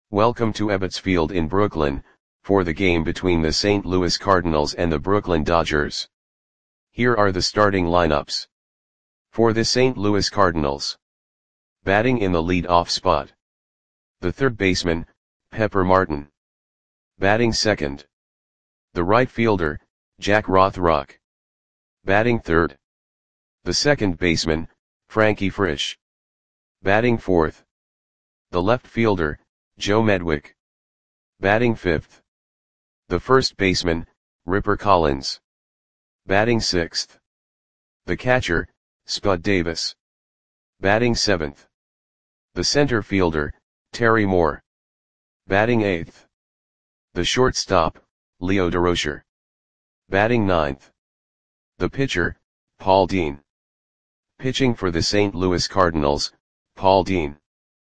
Welcome to Ebbets Field in Brooklyn, for the game between the St. Louis Cardinals and the Brooklyn Dodgers. Here are the starting lineups. For the St. Louis Cardinals. Batting in the lead-off spot. The third baseman, Pepper Martin. Batting second. The right fielder, Jack Rothrock. Batting third. The second baseman, Frankie Frisch. Batting fourth. The left fielder, Joe Medwick. Batting fifth. The first baseman, Ripper Collins. Batting sixth. The catcher, Spud Davis. Batting seventh. The center fielder, Terry Moore. Batting eighth. The shortstop, Leo Durocher. Batting ninth. The pitcher, Paul Dean. Pitching for the St. Louis Cardinals, Paul Dean.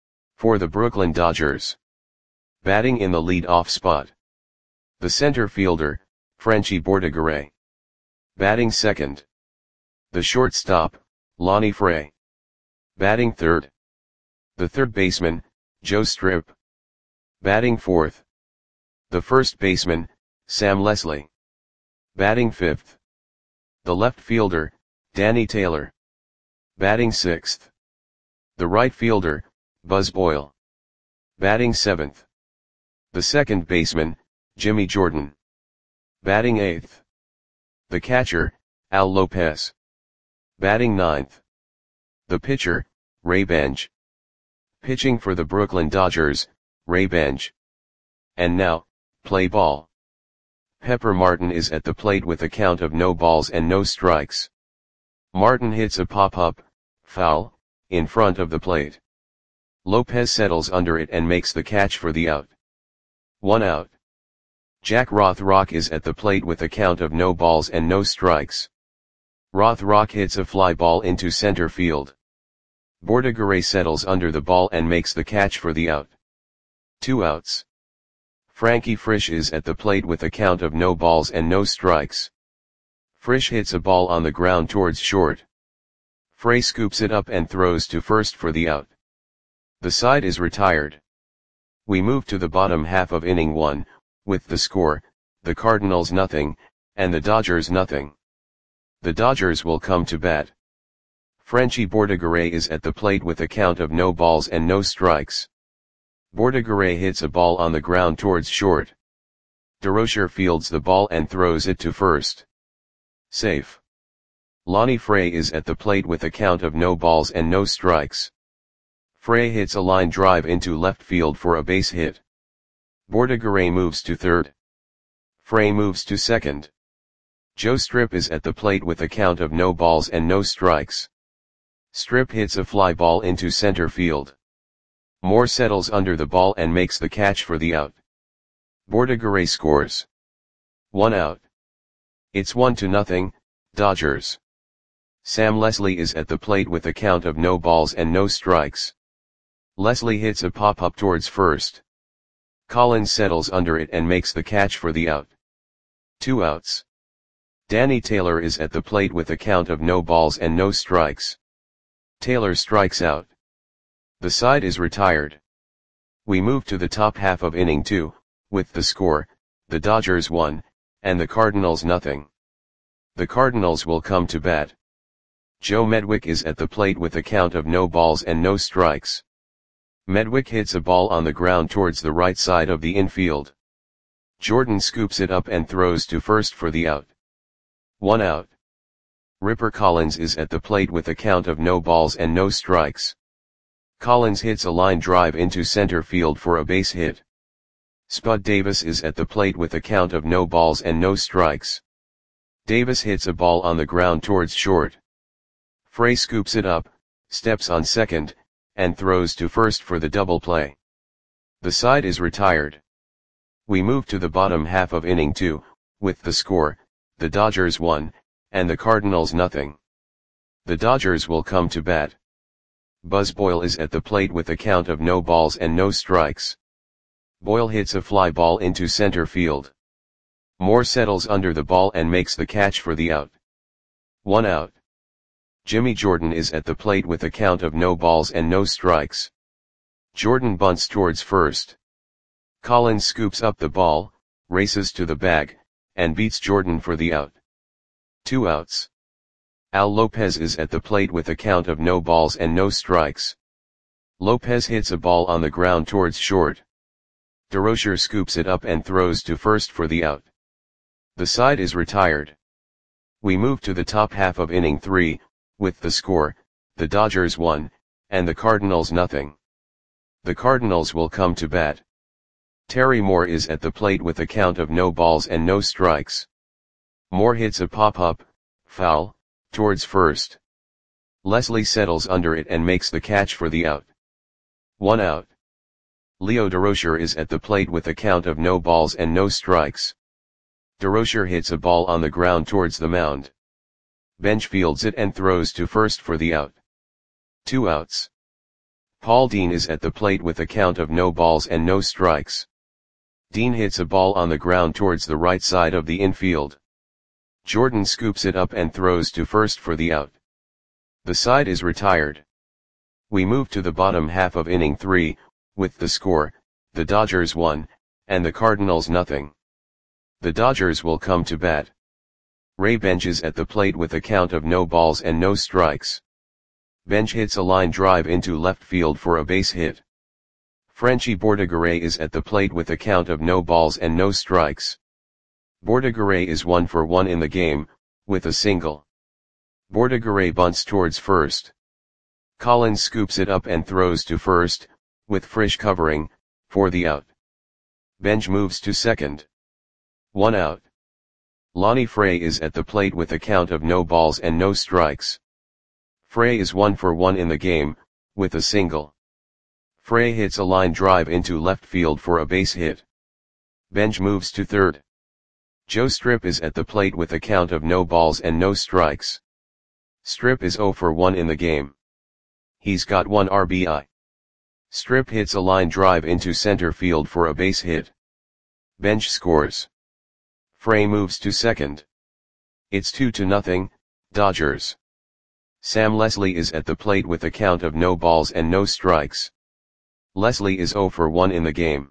For the Brooklyn Dodgers. Batting in the lead-off spot. The center fielder, Frenchy Bordegaray. Batting second. The shortstop, Lonnie Frey. Batting third. The third baseman, Joe Strip. Batting fourth. The first baseman, Sam Leslie. Batting fifth. The left fielder, Danny Taylor. Batting sixth. The right fielder, Buzz Boyle. Batting seventh. The second baseman, Jimmy Jordan. Batting eighth. The catcher, Al Lopez. Batting ninth. The pitcher, Ray Benj. Pitching for the Brooklyn Dodgers, Ray Benj. And now, play ball. Pepper Martin is at the plate with a count of no balls and no strikes. Martin hits a pop-up, foul, in front of the plate. Lopez settles under it and makes the catch for the out. 1 out. Jack Rothrock is at the plate with a count of no balls and no strikes. Rothrock hits a fly ball into center field. Bordegaray settles under the ball and makes the catch for the out. 2 outs. Frankie Frisch is at the plate with a count of no balls and no strikes. Frisch hits a ball on the ground towards short. Frey scoops it up and throws to first for the out. The side is retired. We move to the bottom half of inning 1, with the score, the Cardinals nothing, and the Dodgers nothing. The Dodgers will come to bat. Frenchy Bordegaray is at the plate with a count of no balls and no strikes. Bordegaray hits a ball on the ground towards short. Durocher fields the ball and throws it to first. Safe. Lonnie Frey is at the plate with a count of no balls and no strikes. Frey hits a line drive into left field for a base hit. Bordegaray moves to third. Frey moves to second. Joe Strip is at the plate with a count of no balls and no strikes. Strip hits a fly ball into center field. Moore settles under the ball and makes the catch for the out. Bordegaray scores. 1 out. It's 1-0, Dodgers. Sam Leslie is at the plate with a count of no balls and no strikes. Leslie hits a pop-up towards first. Collins settles under it and makes the catch for the out. 2 outs. Danny Taylor is at the plate with a count of no balls and no strikes. Taylor strikes out. The side is retired. We move to the top half of inning 2, with the score, the Dodgers 1, and the Cardinals nothing. The Cardinals will come to bat. Joe Medwick is at the plate with a count of no balls and no strikes. Medwick hits a ball on the ground towards the right side of the infield. Jordan scoops it up and throws to first for the out. 1 out. Ripper Collins is at the plate with a count of no balls and no strikes. Collins hits a line drive into center field for a base hit. Spud Davis is at the plate with a count of no balls and no strikes. Davis hits a ball on the ground towards short. Frey scoops it up, steps on second, and throws to first for the double play. The side is retired. We move to the bottom half of inning 2, with the score, the Dodgers 1, and the Cardinals nothing. The Dodgers will come to bat. Buzz Boyle is at the plate with a count of no balls and no strikes. Boyle hits a fly ball into center field. Moore settles under the ball and makes the catch for the out. 1 out. Jimmy Jordan is at the plate with a count of no balls and no strikes. Jordan bunts towards first. Collins scoops up the ball, races to the bag, and beats Jordan for the out. 2 outs. Al Lopez is at the plate with a count of no balls and no strikes. Lopez hits a ball on the ground towards short. DeRocher scoops it up and throws to first for the out. The side is retired. We move to the top half of inning 3, with the score, the Dodgers 1, and the Cardinals nothing. The Cardinals will come to bat. Terry Moore is at the plate with a count of no balls and no strikes. Moore hits a pop-up, foul, towards first. Leslie settles under it and makes the catch for the out. 1 out. Leo DeRocher is at the plate with a count of no balls and no strikes. DeRocher hits a ball on the ground towards the mound. Bench fields it and throws to first for the out. 2 outs. Paul Dean is at the plate with a count of no balls and no strikes. Dean hits a ball on the ground towards the right side of the infield. Jordan scoops it up and throws to first for the out. The side is retired. We move to the bottom half of inning 3, with the score, the Dodgers 1, and the Cardinals nothing. The Dodgers will come to bat. Ray Bench is at the plate with a count of no balls and no strikes. Bench hits a line drive into left field for a base hit. Frenchy Bordegaray is at the plate with a count of no balls and no strikes. Bordegaray is 1 for 1 in the game, with a single. Bordegaray bunts towards first. Collins scoops it up and throws to first, with Frisch covering, for the out. Bench moves to second. 1 out. Lonnie Frey is at the plate with a count of no balls and no strikes. Frey is 1 for 1 in the game, with a single. Frey hits a line drive into left field for a base hit. Bench moves to third. Joe Strip is at the plate with a count of no balls and no strikes. Strip is 0 for 1 in the game. He's got 1 RBI. Strip hits a line drive into center field for a base hit. Bench scores. Frey moves to second. It's 2-0, Dodgers. Sam Leslie is at the plate with a count of no balls and no strikes. Leslie is 0 for 1 in the game.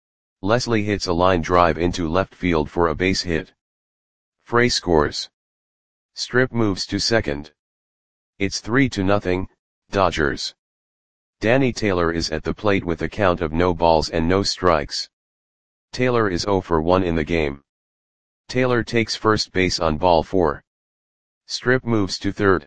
Leslie hits a line drive into left field for a base hit. Frey scores. Strip moves to second. It's 3-0, Dodgers. Danny Taylor is at the plate with a count of no balls and no strikes. Taylor is 0 for 1 in the game. Taylor takes first base on ball 4. Strip moves to third.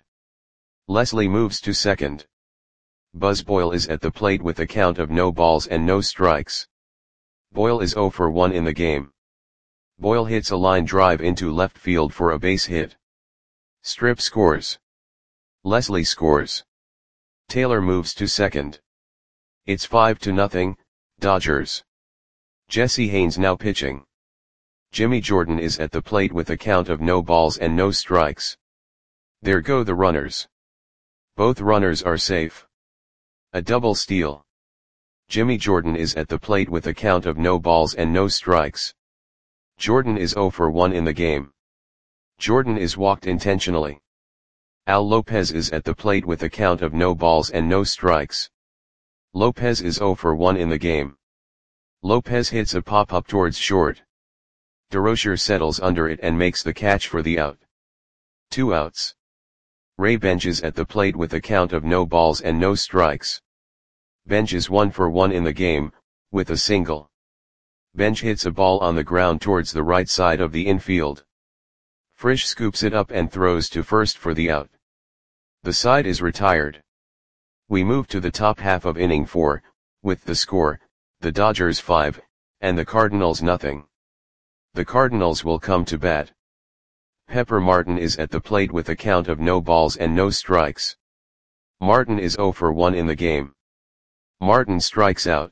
Leslie moves to second. Buzz Boyle is at the plate with a count of no balls and no strikes. Boyle is 0 for 1 in the game. Boyle hits a line drive into left field for a base hit. Strip scores. Leslie scores. Taylor moves to second. It's 5-0, Dodgers. Jesse Haynes now pitching. Jimmy Jordan is at the plate with a count of no balls and no strikes. There go the runners. Both runners are safe. A double steal. Jimmy Jordan is at the plate with a count of no balls and no strikes. Jordan is 0 for 1 in the game. Jordan is walked intentionally. Al Lopez is at the plate with a count of no balls and no strikes. Lopez is 0 for 1 in the game. Lopez hits a pop-up towards short. DeRocher settles under it and makes the catch for the out. 2 outs. Ray Bench is at the plate with a count of no balls and no strikes. Bench is 1 for 1 in the game, with a single. Bench hits a ball on the ground towards the right side of the infield. Frisch scoops it up and throws to first for the out. The side is retired. We move to the top half of inning 4, with the score, the Dodgers 5, and the Cardinals nothing. The Cardinals will come to bat. Pepper Martin is at the plate with a count of no balls and no strikes. Martin is 0 for 1 in the game. Martin strikes out.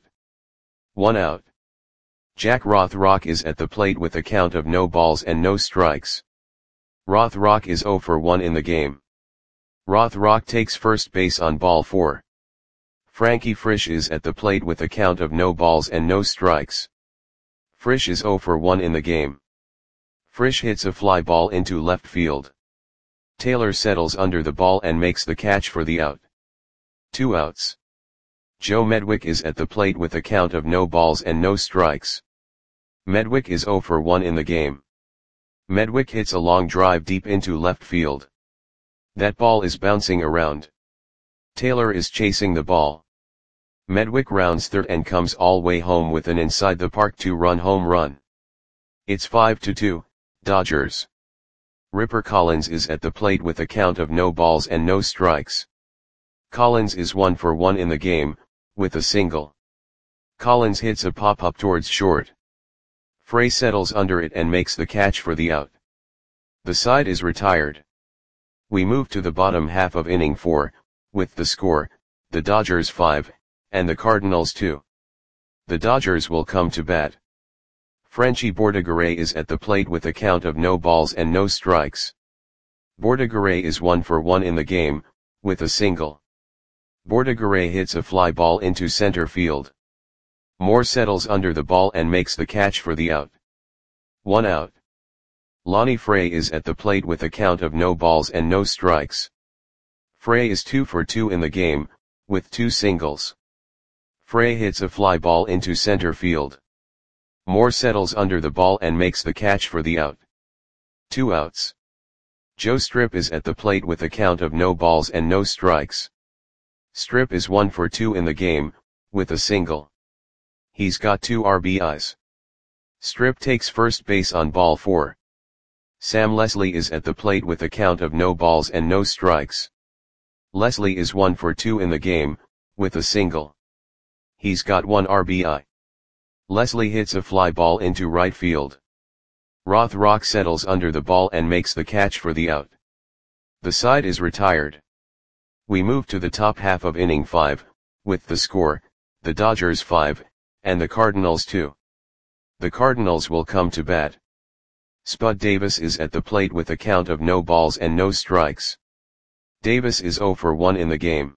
1 out. Jack Rothrock is at the plate with a count of no balls and no strikes. Rothrock is 0 for 1 in the game. Rothrock takes first base on ball 4. Frankie Frisch is at the plate with a count of no balls and no strikes. Frisch is 0 for 1 in the game. Frisch hits a fly ball into left field. Taylor settles under the ball and makes the catch for the out. 2 outs. Joe Medwick is at the plate with a count of no balls and no strikes. Medwick is 0 for 1 in the game. Medwick hits a long drive deep into left field. That ball is bouncing around. Taylor is chasing the ball. Medwick rounds third and comes all way home with an inside the park 2-run home run. It's 5-2, Dodgers. Ripper Collins is at the plate with a count of no balls and no strikes. Collins is 1 for 1 in the game, with a single. Collins hits a pop-up towards short. Frey settles under it and makes the catch for the out. The side is retired. We move to the bottom half of inning 4, with the score, the Dodgers 5, and the Cardinals 2. The Dodgers will come to bat. Frenchy Bordegaray is at the plate with a count of no balls and no strikes. Bordegaray is 1 for 1 in the game, with a single. Bordegaray hits a fly ball into center field. Moore settles under the ball and makes the catch for the out. 1 out. Lonnie Frey is at the plate with a count of no balls and no strikes. Frey is 2 for 2 in the game, with 2 singles. Frey hits a fly ball into center field. Moore settles under the ball and makes the catch for the out. 2 outs. Joe Strip is at the plate with a count of no balls and no strikes. Strip is 1 for 2 in the game, with a single. He's got 2 RBIs. Strip takes first base on ball 4. Sam Leslie is at the plate with a count of no balls and no strikes. Leslie is 1 for 2 in the game, with a single. He's got 1 RBI. Leslie hits a fly ball into right field. Rothrock settles under the ball and makes the catch for the out. The side is retired. We move to the top half of inning 5, with the score, the Dodgers 5, and the Cardinals 2. The Cardinals will come to bat. Spud Davis is at the plate with a count of no balls and no strikes. Davis is 0 for 1 in the game.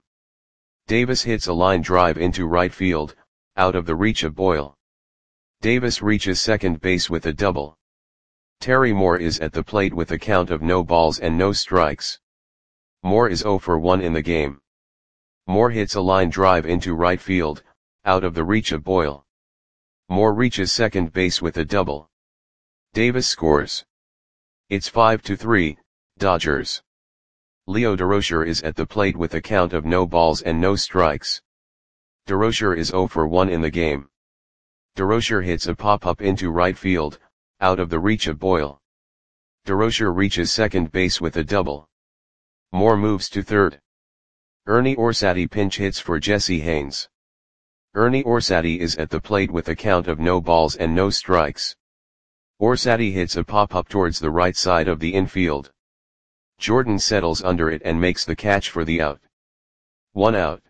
Davis hits a line drive into right field, out of the reach of Boyle. Davis reaches second base with a double. Terry Moore is at the plate with a count of no balls and no strikes. Moore is 0 for 1 in the game. Moore hits a line drive into right field, out of the reach of Boyle. Moore reaches second base with a double. Davis scores. It's 5-3, Dodgers. Leo Durocher is at the plate with a count of no balls and no strikes. Durocher is 0 for 1 in the game. Durocher hits a pop-up into right field, out of the reach of Boyle. Durocher reaches second base with a double. Moore moves to third. Ernie Orsatti pinch hits for Jesse Haynes. Ernie Orsatti is at the plate with a count of no balls and no strikes. Orsatti hits a pop-up towards the right side of the infield. Jordan settles under it and makes the catch for the out. 1 out.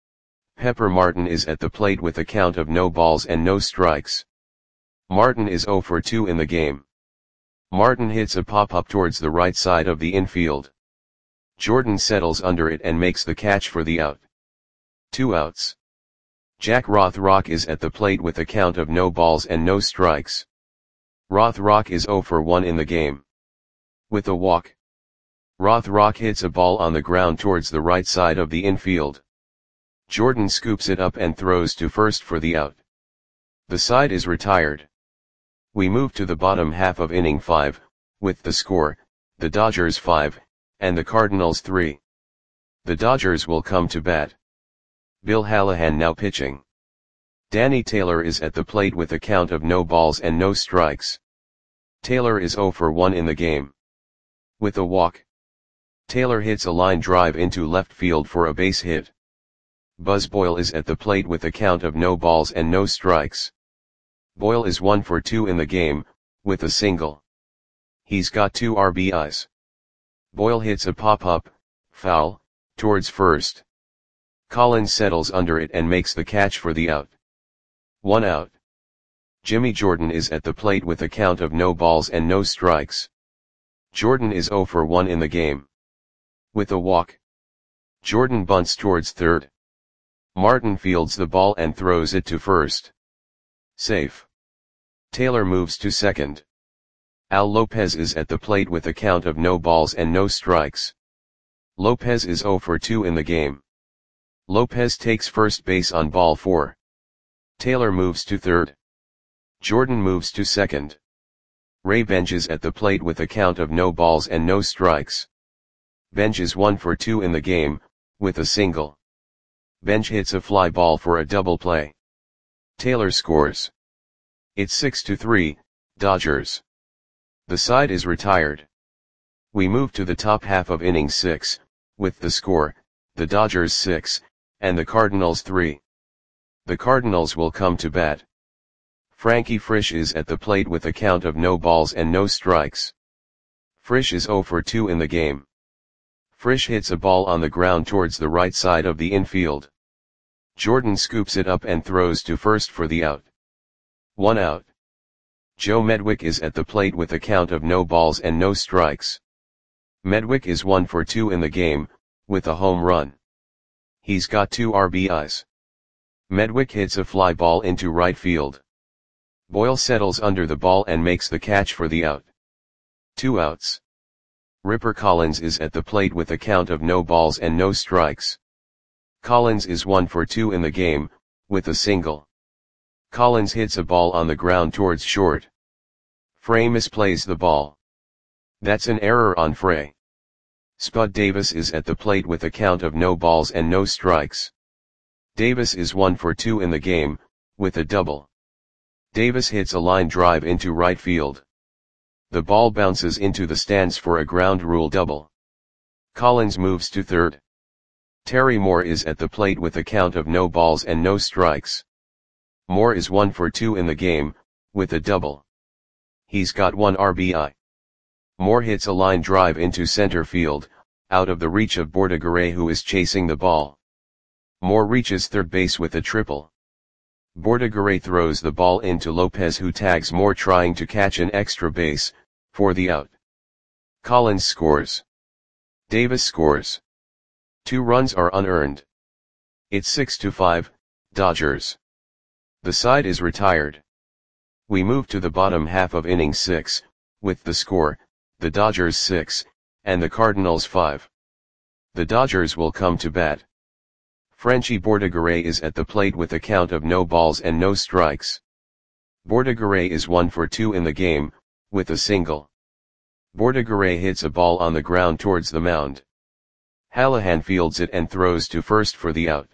Pepper Martin is at the plate with a count of no balls and no strikes. Martin is 0 for 2 in the game. Martin hits a pop-up towards the right side of the infield. Jordan settles under it and makes the catch for the out. 2 outs. Jack Rothrock is at the plate with a count of no balls and no strikes. Rothrock is 0 for 1 in the game. With a walk. Rothrock hits a ball on the ground towards the right side of the infield. Jordan scoops it up and throws to first for the out. The side is retired. We move to the bottom half of inning 5, with the score, the Dodgers 5, and the Cardinals 3. The Dodgers will come to bat. Bill Hallahan now pitching. Danny Taylor is at the plate with a count of no balls and no strikes. Taylor is 0 for 1 in the game. With a walk. Taylor hits a line drive into left field for a base hit. Buzz Boyle is at the plate with a count of no balls and no strikes. Boyle is 1 for 2 in the game, with a single. He's got 2 RBIs. Boyle hits a pop-up, foul, towards first. Collins settles under it and makes the catch for the out. 1 out. Jimmy Jordan is at the plate with a count of no balls and no strikes. Jordan is 0 for 1 in the game. With a walk. Jordan bunts towards third. Martin fields the ball and throws it to first. Safe. Taylor moves to second. Al Lopez is at the plate with a count of no balls and no strikes. Lopez is 0 for 2 in the game. Lopez takes first base on ball 4. Taylor moves to third. Jordan moves to second. Ray benches at the plate with a count of no balls and no strikes. Bench is 1 for 2 in the game, with a single. Bench hits a fly ball for a double play. Taylor scores. It's 6-3, Dodgers. The side is retired. We move to the top half of inning 6, with the score, the Dodgers 6, and the Cardinals 3. The Cardinals will come to bat. Frankie Frisch is at the plate with a count of no balls and no strikes. Frisch is 0 for 2 in the game. Frisch hits a ball on the ground towards the right side of the infield. Jordan scoops it up and throws to first for the out. 1 out. Joe Medwick is at the plate with a count of no balls and no strikes. Medwick is 1 for 2 in the game, with a home run. He's got 2 RBIs. Medwick hits a fly ball into right field. Boyle settles under the ball and makes the catch for the out. 2 outs. Ripper Collins is at the plate with a count of no balls and no strikes. Collins is 1 for 2 in the game, with a single. Collins hits a ball on the ground towards short. Frey misplays the ball. That's an error on Frey. Spud Davis is at the plate with a count of no balls and no strikes. Davis is 1 for 2 in the game, with a double. Davis hits a line drive into right field. The ball bounces into the stands for a ground rule double. Collins moves to third. Terry Moore is at the plate with a count of no balls and no strikes. Moore is 1 for 2 in the game, with a double. He's got 1 RBI. Moore hits a line drive into center field, out of the reach of Bordigaray, who is chasing the ball. Moore reaches third base with a triple. Bordigaray throws the ball into Lopez, who tags Moore trying to catch an extra base, for the out. Collins scores. Davis scores. 2 runs are unearned. It's 6-5, Dodgers. The side is retired. We move to the bottom half of inning 6, with the score, the Dodgers 6, and the Cardinals 5. The Dodgers will come to bat. Frenchie Bordigaray is at the plate with a count of no balls and no strikes. Bordigaray is 1 for 2 in the game, with a single. Bordigaray hits a ball on the ground towards the mound. Hallahan fields it and throws to first for the out.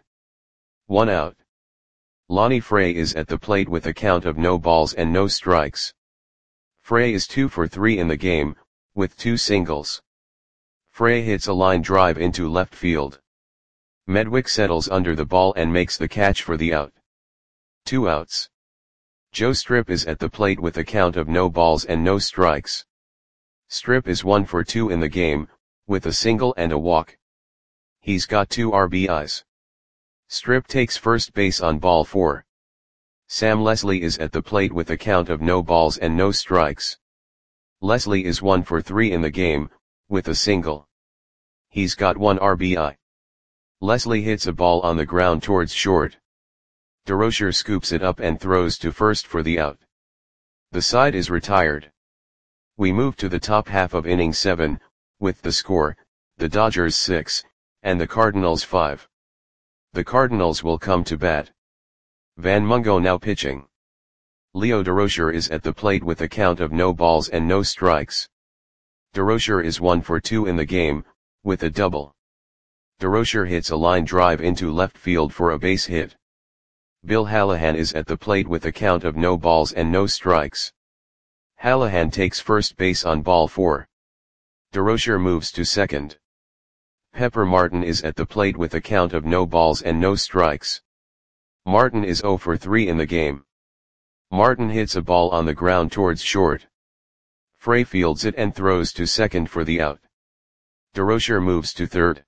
1 out. Lonnie Frey is at the plate with a count of no balls and no strikes. Frey is 2 for 3 in the game, with 2 singles. Frey hits a line drive into left field. Medwick settles under the ball and makes the catch for the out. 2 outs. Joe Strip is at the plate with a count of no balls and no strikes. Strip is 1 for 2 in the game, with a single and a walk. He's got 2 RBIs. Strip takes first base on ball 4. Sam Leslie is at the plate with a count of no balls and no strikes. Leslie is 1 for 3 in the game, with a single. He's got 1 RBI. Leslie hits a ball on the ground towards short. DeRocher scoops it up and throws to first for the out. The side is retired. We move to the top half of inning 7, with the score, the Dodgers 6, and the Cardinals 5. The Cardinals will come to bat. Van Mungo now pitching. Leo DeRocher is at the plate with a count of no balls and no strikes. DeRocher is 1 for 2 in the game, with a double. DeRocher hits a line drive into left field for a base hit. Bill Hallahan is at the plate with a count of no balls and no strikes. Hallahan takes first base on ball 4. DeRocher moves to second. Pepper Martin is at the plate with a count of no balls and no strikes. Martin is 0 for 3 in the game. Martin hits a ball on the ground towards short. Frey fields it and throws to second for the out. DeRocher moves to third.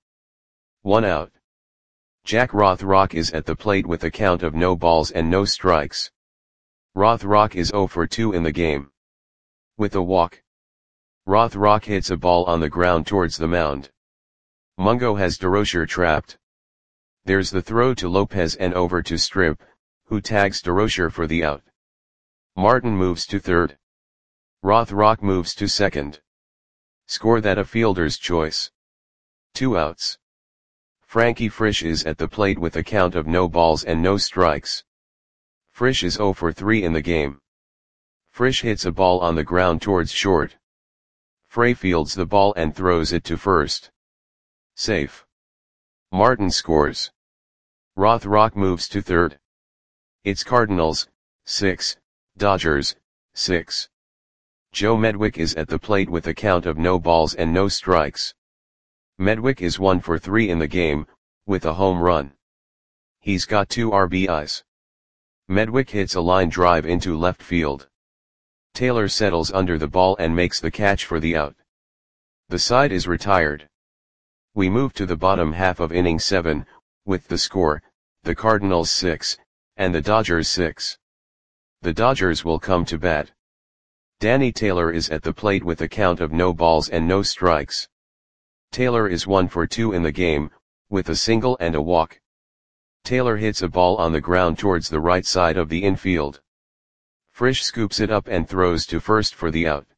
1 out. Jack Rothrock is at the plate with a count of no balls and no strikes. Rothrock is 0 for 2 in the game. With a walk. Rothrock hits a ball on the ground towards the mound. Mungo has DeRocher trapped. There's the throw to Lopez and over to Strip, who tags DeRocher for the out. Martin moves to third. Rothrock moves to second. Score that a fielder's choice. 2 outs. Frankie Frisch is at the plate with a count of no balls and no strikes. Frisch is 0 for 3 in the game. Frisch hits a ball on the ground towards short. Frey fields the ball and throws it to first. Safe. Martin scores. Rothrock moves to third. It's Cardinals, 6, Dodgers, 6. Joe Medwick is at the plate with a count of no balls and no strikes. Medwick is 1 for 3 in the game, with a home run. He's got 2 RBIs. Medwick hits a line drive into left field. Taylor settles under the ball and makes the catch for the out. The side is retired. We move to the bottom half of inning 7, with the score, the Cardinals 6, and the Dodgers 6. The Dodgers will come to bat. Danny Taylor is at the plate with a count of no balls and no strikes. Taylor is 1 for 2 in the game, with a single and a walk. Taylor hits a ball on the ground towards the right side of the infield. Frisch scoops it up and throws to first for the out.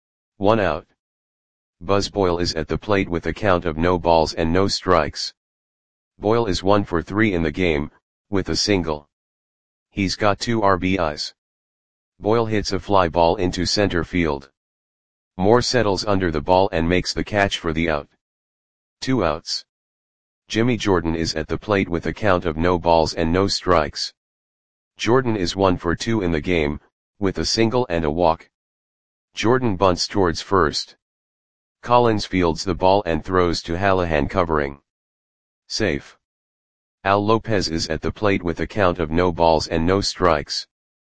1 out. Buzz Boyle is at the plate with a count of no balls and no strikes. Boyle is 1 for 3 in the game, with a single. He's got 2 RBIs. Boyle hits a fly ball into center field. Moore settles under the ball and makes the catch for the out. 2 outs. Jimmy Jordan is at the plate with a count of no balls and no strikes. Jordan is 1 for 2 in the game, with a single and a walk. Jordan bunts towards first. Collins fields the ball and throws to Hallahan covering. Safe. Al Lopez is at the plate with a count of no balls and no strikes.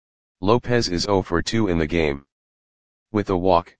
Lopez is 0 for 2 in the game. With a walk.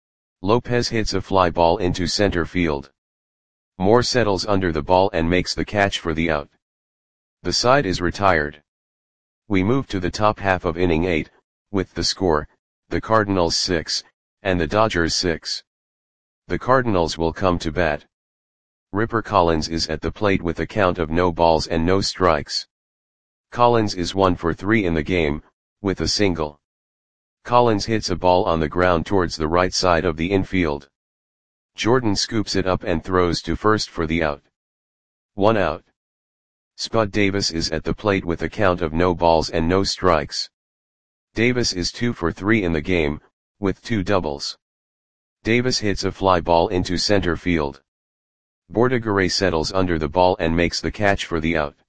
Lopez hits a fly ball into center field. Moore settles under the ball and makes the catch for the out. The side is retired. We move to the top half of inning 8, with the score, the Cardinals 6, and the Dodgers 6. The Cardinals will come to bat. Ripper Collins is at the plate with a count of no balls and no strikes. Collins is 1 for 3 in the game, with a single. Collins hits a ball on the ground towards the right side of the infield. Jordan scoops it up and throws to first for the out. 1 out. Spud Davis is at the plate with a count of no balls and no strikes. Davis is 2 for 3 in the game, with 2 doubles. Davis hits a fly ball into center field. Bordigaray settles under the ball and makes the catch for the out.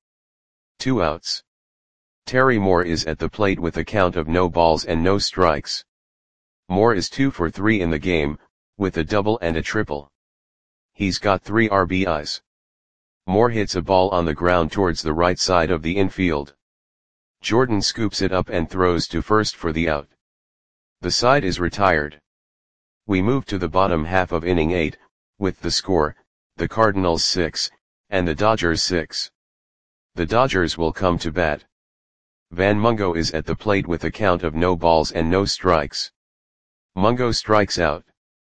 2 outs. Terry Moore is at the plate with a count of no balls and no strikes. Moore is 2 for 3 in the game, with a double and a triple. He's got 3 RBIs. Moore hits a ball on the ground towards the right side of the infield. Jordan scoops it up and throws to first for the out. The side is retired. We move to the bottom half of inning 8, with the score, the Cardinals 6, and the Dodgers 6. The Dodgers will come to bat. Van Mungo is at the plate with a count of no balls and no strikes. Mungo strikes out.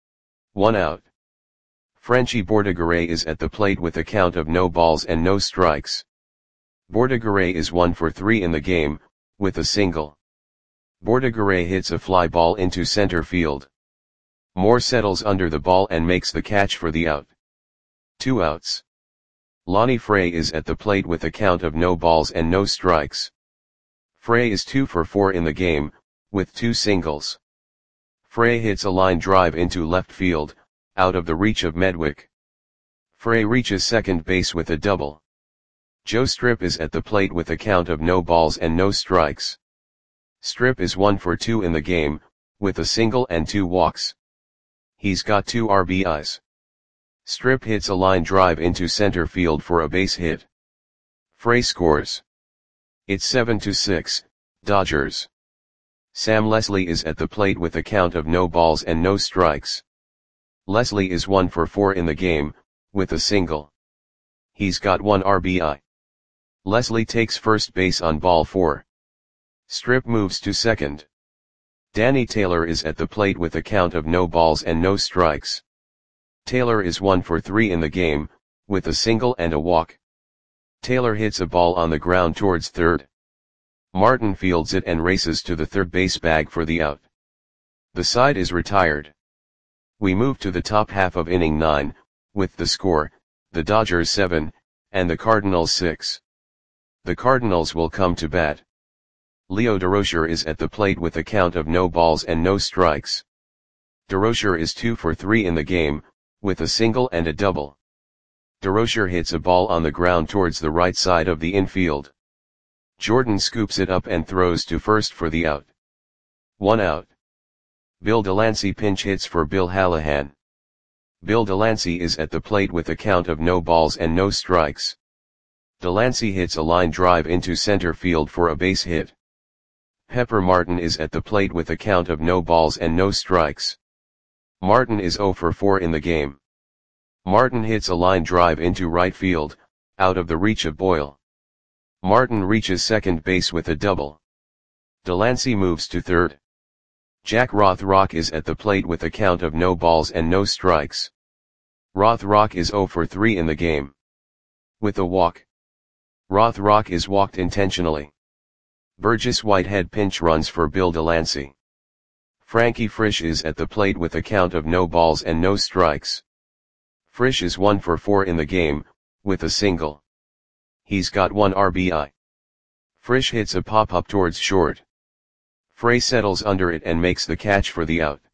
1 out. Frenchie Bordigaray is at the plate with a count of no balls and no strikes. Bordigaray is 1 for 3 in the game, with a single. Bordigaray hits a fly ball into center field. Moore settles under the ball and makes the catch for the out. 2 outs. Lonnie Frey is at the plate with a count of no balls and no strikes. Frey is 2 for 4 in the game, with 2 singles. Frey hits a line drive into left field, out of the reach of Medwick. Frey reaches second base with a double. Joe Strip is at the plate with a count of no balls and no strikes. Strip is 1 for 2 in the game, with a single and 2 walks. He's got 2 RBIs. Strip hits a line drive into center field for a base hit. Frey scores. It's 7-6, Dodgers. Sam Leslie is at the plate with a count of no balls and no strikes. Leslie is 1 for 4 in the game, with a single. He's got 1 RBI. Leslie takes first base on ball 4. Strip moves to second. Danny Taylor is at the plate with a count of no balls and no strikes. Taylor is 1 for 3 in the game, with a single and a walk. Taylor hits a ball on the ground towards third. Martin fields it and races to the third base bag for the out. The side is retired. We move to the top half of inning 9, with the score, the Dodgers 7, and the Cardinals 6. The Cardinals will come to bat. Leo Durocher is at the plate with a count of no balls and no strikes. Durocher is 2 for 3 in the game, with a single and a double. Durocher hits a ball on the ground towards the right side of the infield. Jordan scoops it up and throws to first for the out. 1 out. Bill Delancey pinch hits for Bill Hallahan. Bill Delancey is at the plate with a count of no balls and no strikes. Delancey hits a line drive into center field for a base hit. Pepper Martin is at the plate with a count of no balls and no strikes. Martin is 0 for 4 in the game. Martin hits a line drive into right field, out of the reach of Boyle. Martin reaches second base with a double. Delancey moves to third. Jack Rothrock is at the plate with a count of no balls and no strikes. Rothrock is 0 for 3 in the game. With a walk. Rothrock is walked intentionally. Burgess Whitehead pinch runs for Bill Delancey. Frankie Frisch is at the plate with a count of no balls and no strikes. Frisch is 1 for 4 in the game, with a single. He's got 1 RBI. Frisch hits a pop-up towards short. Frey settles under it and makes the catch for the out.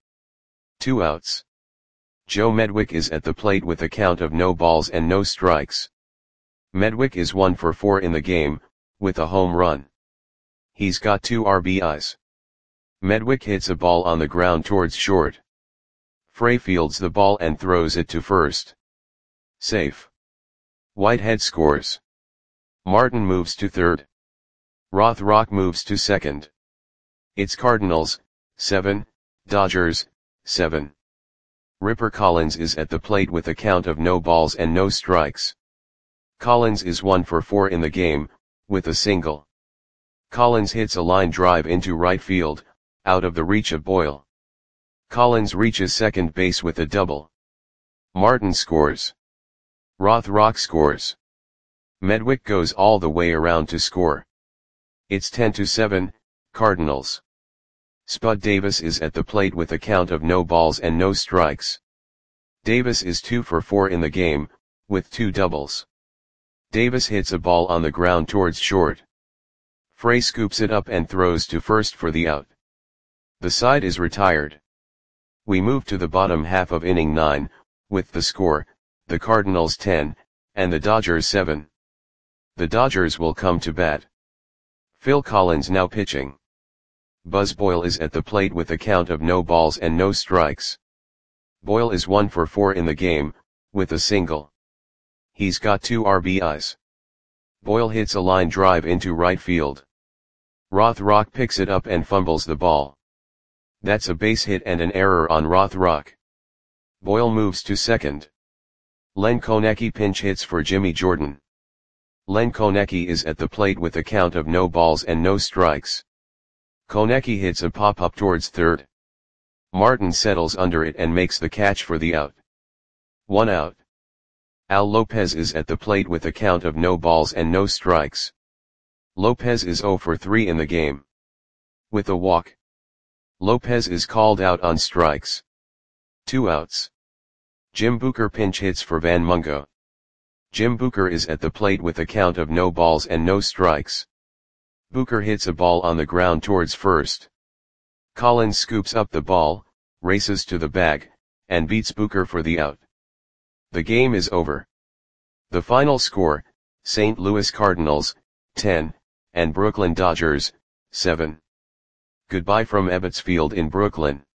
2 outs. Joe Medwick is at the plate with a count of no balls and no strikes. Medwick is 1 for 4 in the game, with a home run. He's got 2 RBIs. Medwick hits a ball on the ground towards short. Frey fields the ball and throws it to first. Safe. Whitehead scores. Martin moves to third. Rothrock moves to second. It's Cardinals, 7, Dodgers, 7. Ripper Collins is at the plate with a count of no balls and no strikes. Collins is 1 for 4 in the game, with a single. Collins hits a line drive into right field, out of the reach of Boyle. Collins reaches second base with a double. Martin scores. Rothrock scores. Medwick goes all the way around to score. It's 10-7, Cardinals. Spud Davis is at the plate with a count of no balls and no strikes. Davis is 2 for 4 in the game, with 2 doubles. Davis hits a ball on the ground towards short. Frey scoops it up and throws to first for the out. The side is retired. We move to the bottom half of inning 9, with the score, the Cardinals 10, and the Dodgers 7. The Dodgers will come to bat. Phil Collins now pitching. Buzz Boyle is at the plate with a count of no balls and no strikes. Boyle is 1 for 4 in the game, with a single. He's got 2 RBIs. Boyle hits a line drive into right field. Rothrock picks it up and fumbles the ball. That's a base hit and an error on Rothrock. Boyle moves to second. Len Konecki pinch hits for Jimmy Jordan. Len Konecki is at the plate with a count of no balls and no strikes. Konecki hits a pop-up towards third. Martin settles under it and makes the catch for the out. 1 out. Al Lopez is at the plate with a count of no balls and no strikes. Lopez is 0 for 3 in the game. With a walk. Lopez is called out on strikes. 2 outs. Jim Booker pinch hits for Van Mungo. Jim Booker is at the plate with a count of no balls and no strikes. Booker hits a ball on the ground towards first. Collins scoops up the ball, races to the bag, and beats Booker for the out. The game is over. The final score, St. Louis Cardinals, 10, and Brooklyn Dodgers, 7. Goodbye from Ebbets Field in Brooklyn.